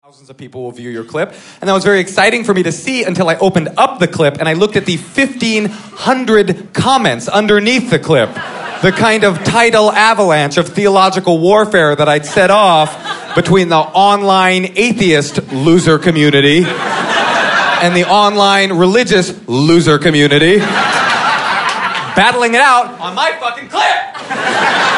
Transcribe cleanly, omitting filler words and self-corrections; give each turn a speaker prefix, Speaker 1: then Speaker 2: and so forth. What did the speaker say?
Speaker 1: Thousands of people will view your clip. And that was very exciting for me to see until I opened up the clip and I looked at the 1,500 comments underneath the clip. The kind of tidal avalanche of theological warfare that I'd set off between the online atheist loser community and the online religious loser community, battling it out on my fucking clip.